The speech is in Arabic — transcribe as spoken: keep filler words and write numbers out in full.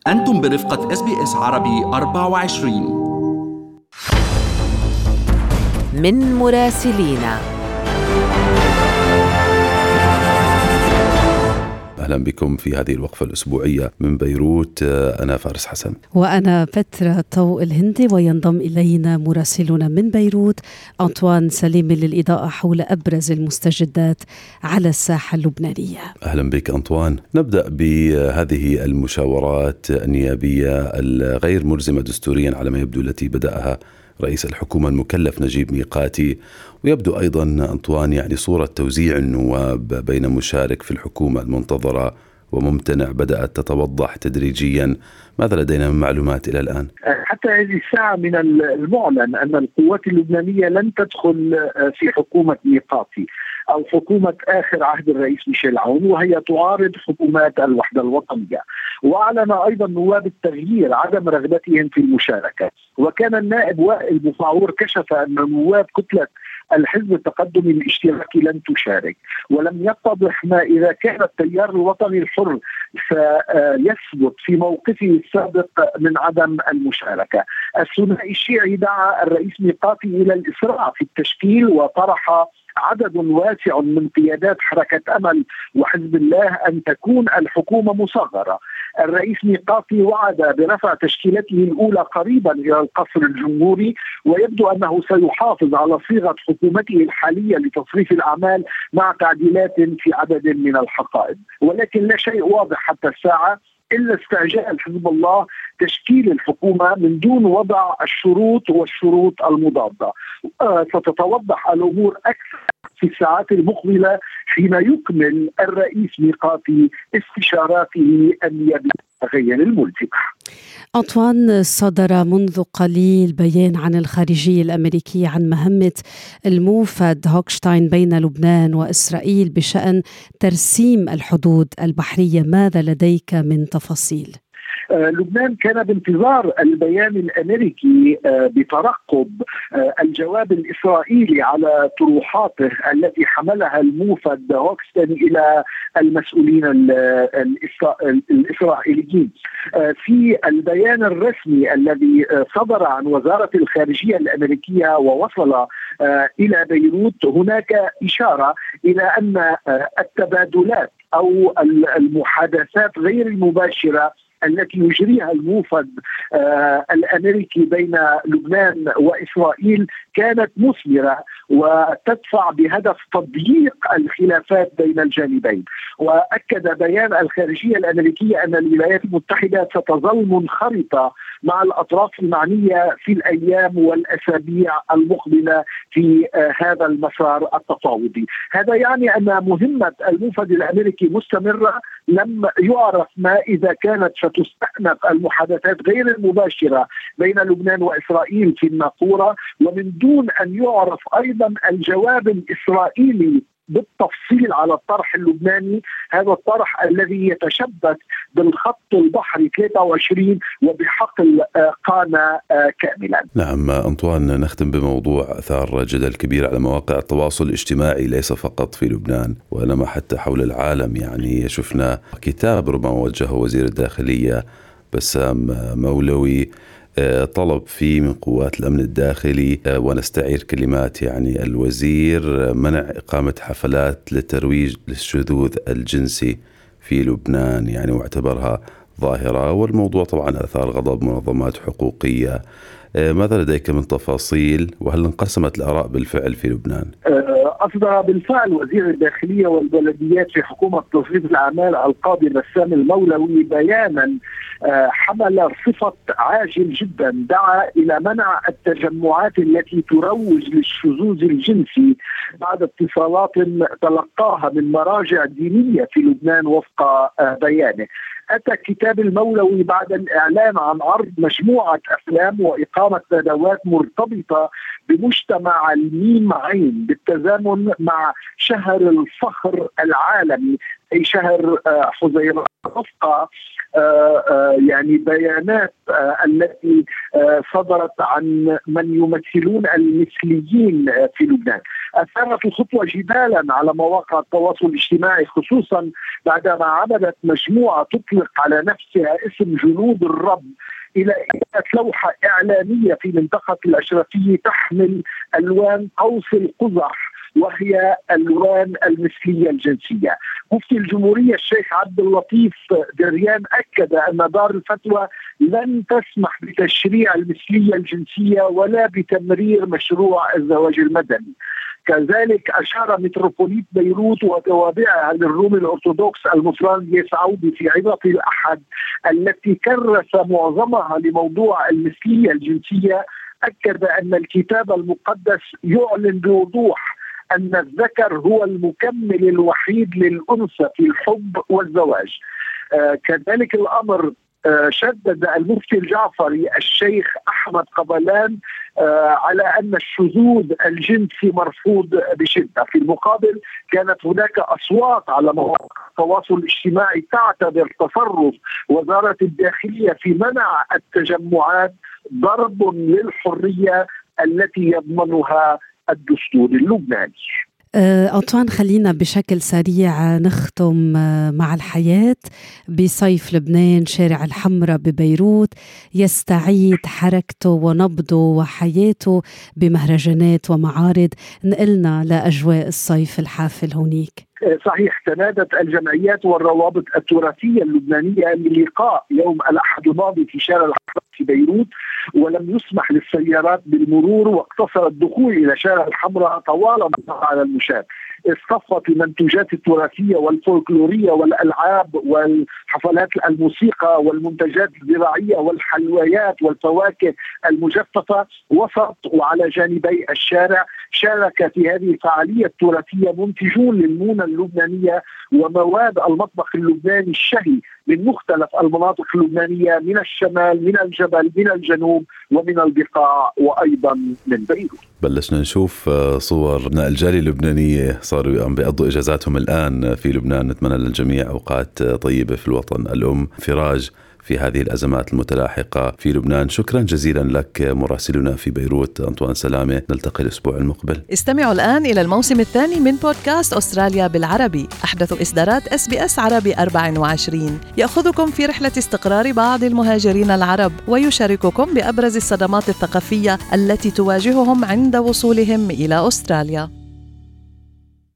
أنتم برفقة إس بي إس عربي أربعة وعشرين. من مراسلينا. أهلا بكم في هذه الوقفة الأسبوعية من بيروت. أنا فارس حسن وأنا فترة طوء الهندي، وينضم إلينا مراسلنا من بيروت أنطوان سليم للإضاءة حول أبرز المستجدات على الساحة اللبنانية. أهلا بك أنطوان. نبدأ بهذه المشاورات النيابية الغير ملزمة دستوريا على ما يبدو التي بدأها رئيس الحكومة المكلف نجيب ميقاتي، ويبدو أيضا أنطوان يعني صورة توزيع النواب بين مشارك في الحكومة المنتظرة وممتنع بدأت تتوضح تدريجيا. ماذا لدينا من معلومات إلى الآن؟ حتى هذه الساعة من المعلن أن القوات اللبنانية لن تدخل في حكومة ميقاتي أو حكومة آخر عهد الرئيس ميشيل عون، وهي تعارض حكومات الوحدة الوطنية. وأعلن أيضا نواب التغيير عدم رغبتهم في المشاركة، وكان النائب وائل بوفعور كشف أن نواب كتلة الحزب التقدمي الاشتراكي لن تشارك، ولم يتضح ما إذا كان التيار الوطني الحر سيثبت في موقفه السابق من عدم المشاركة. الثنائي الشيعي دعا الرئيس ميقاتي إلى الإسراع في التشكيل، وطرح عدد واسع من قيادات حركة أمل وحزب الله أن تكون الحكومة مصغرة. الرئيس ميقاتي وعد برفع تشكيلته الأولى قريبا إلى القصر الجمهوري، ويبدو أنه سيحافظ على صيغة حكومته الحالية لتصريف الأعمال مع تعديلات في عدد من الحقائب. ولكن لا شيء واضح حتى الساعة إلا استعجال حزب الله تشكيل الحكومة من دون وضع الشروط والشروط المضادة. آه ستتوضح الأمور أكثر في الساعات المقبلة حين يكمل الرئيس ميقاتي استشاراته النيابية غير الملزمة. أنطوان، صدر منذ قليل بيان عن الخارجية الأمريكية عن مهمة الموفد هوكشتاين بين لبنان وإسرائيل بشأن ترسيم الحدود البحرية. ماذا لديك من تفاصيل؟ آه لبنان كان بانتظار البيان الأمريكي آه بترقب آه الجواب الإسرائيلي على طروحاته التي حملها الموفد هوكستن إلى المسؤولين الإسرائيليين. في البيان الرسمي الذي صدر عن وزارة الخارجية الأمريكية ووصل إلى بيروت، هناك إشارة إلى أن التبادلات أو المحادثات غير المباشرة التي يجريها الموفد آه الأمريكي بين لبنان وإسرائيل كانت مثمرة وتدفع بهدف تضييق الخلافات بين الجانبين. وأكد بيان الخارجية الأمريكية أن الولايات المتحدة ستظل منخرطة مع الأطراف المعنية في الأيام والأسابيع المقبلة في آه هذا المسار التفاوضي. هذا يعني أن مهمة الموفد الأمريكي مستمرة. لم يعرف ما إذا كانت تستأنف المحادثات غير المباشرة بين لبنان وإسرائيل في الناقورة، ومن دون أن يعرف أيضا الجواب الإسرائيلي بالتفصيل على الطرح اللبناني، هذا الطرح الذي يتشبث بالخط البحري ثلاثة وعشرين وبحقل قانا كاملا. نعم أنطوان، نختم بموضوع أثار جدل كبير على مواقع التواصل الاجتماعي ليس فقط في لبنان وإنما حتى حول العالم. يعني شفنا كتاب ربما وجهه وزير الداخلية بسام مولوي طلب فيه من قوات الأمن الداخلي، ونستعير كلمات يعني الوزير، منع إقامة حفلات للترويج للشذوذ الجنسي في لبنان، يعني واعتبرها ظاهرة. والموضوع طبعا أثار غضب منظمات حقوقية. ماذا لديك من تفاصيل، وهل انقسمت الآراء بالفعل في لبنان؟ أصدر بالفعل وزير الداخلية والبلديات في حكومة تصريف الأعمال القاضي بسام المولوي بيانا حمل صفة عاجل جدا، دعا إلى منع التجمعات التي تروج للشذوذ الجنسي بعد اتصالات تلقاها من مراجع دينية في لبنان وفق بيانه. أتى كتاب المولوي بعد الإعلان عن عرض مجموعة أفلام وإقامة ندوات مرتبطة بمجتمع الميم عين بالتزامن مع شهر الفخر العالمي في شهر حزيران وفق يعني بيانات التي صدرت عن من يمثلون المثليين في لبنان. أثارت الخطوة جدالا على مواقع التواصل الاجتماعي، خصوصا بعدما عملت مجموعة تطلق على نفسها اسم جنود الرب إلى لوحة إعلامية في منطقة الأشرفية تحمل ألوان قوس القزح، وهي ألوان المثلية الجنسية. مفتي الجمهورية الشيخ عبد اللطيف دريان أكد أن دار الفتوى لن تسمح بتشريع المثلية الجنسية ولا بتمرير مشروع الزواج المدني. كذلك أشار متروبوليت بيروت وتوابعها للروم الأرثوذكس المصران سعودي في عظة الأحد التي كرس معظمها لموضوع المثلية الجنسية، أكد أن الكتاب المقدس يعلن بوضوح أن الذكر هو المكمل الوحيد للأنثى في الحب والزواج. آه كذلك الأمر آه شدد المفتي الجعفري الشيخ أحمد قبلان آه على أن الشذوذ الجنسي مرفوض بشدة. في المقابل كانت هناك أصوات على مواقع التواصل الاجتماعي تعتبر تصرف وزارة الداخلية في منع التجمعات ضرب للحرية التي يضمنها الدستور اللبناني. أنطوان، خلينا بشكل سريع نختم مع الحياة بصيف لبنان. شارع الحمراء ببيروت يستعيد حركته ونبضه وحياته بمهرجانات ومعارض. نقلنا لأجواء الصيف الحافل هونيك. صحيح، تنادت الجمعيات والروابط التراثية اللبنانية للقاء يوم الأحد الماضي في شارع الحمراء في بيروت، ولم يسمح للسيارات بالمرور، واقتصر الدخول إلى شارع الحمراء طوال على المشاة. اصطفت المنتوجات التراثية والفولكلورية والألعاب والحفلات الموسيقى والمنتجات الزراعية والحلويات والفواكه المجففة وسط وعلى جانبي الشارع. شارك في هذه الفعالية التراثية منتجون للمونة اللبنانية ومواد المطبخ اللبناني الشهي من مختلف المناطق اللبنانية، من الشمال، من الجبل، من الجنوب، ومن البقاع، وأيضا من بيروت. بلشنا نشوف صور أبناء الجالية اللبنانية صاروا عم بيقضوا إجازاتهم الآن في لبنان. نتمنى للجميع أوقات طيبة في الوطن الأم، فراج في هذه الأزمات المتلاحقة في لبنان. شكرا جزيلا لك مراسلنا في بيروت أنطوان سلامة. نلتقي الأسبوع المقبل. استمعوا الآن إلى الموسم الثاني من بودكاست أستراليا بالعربي، أحدث إصدارات إس بي إس عربي أربعة وعشرين، يأخذكم في رحلة استقرار بعض المهاجرين العرب ويشارككم بأبرز الصدمات الثقافية التي تواجههم عند وصولهم إلى أستراليا.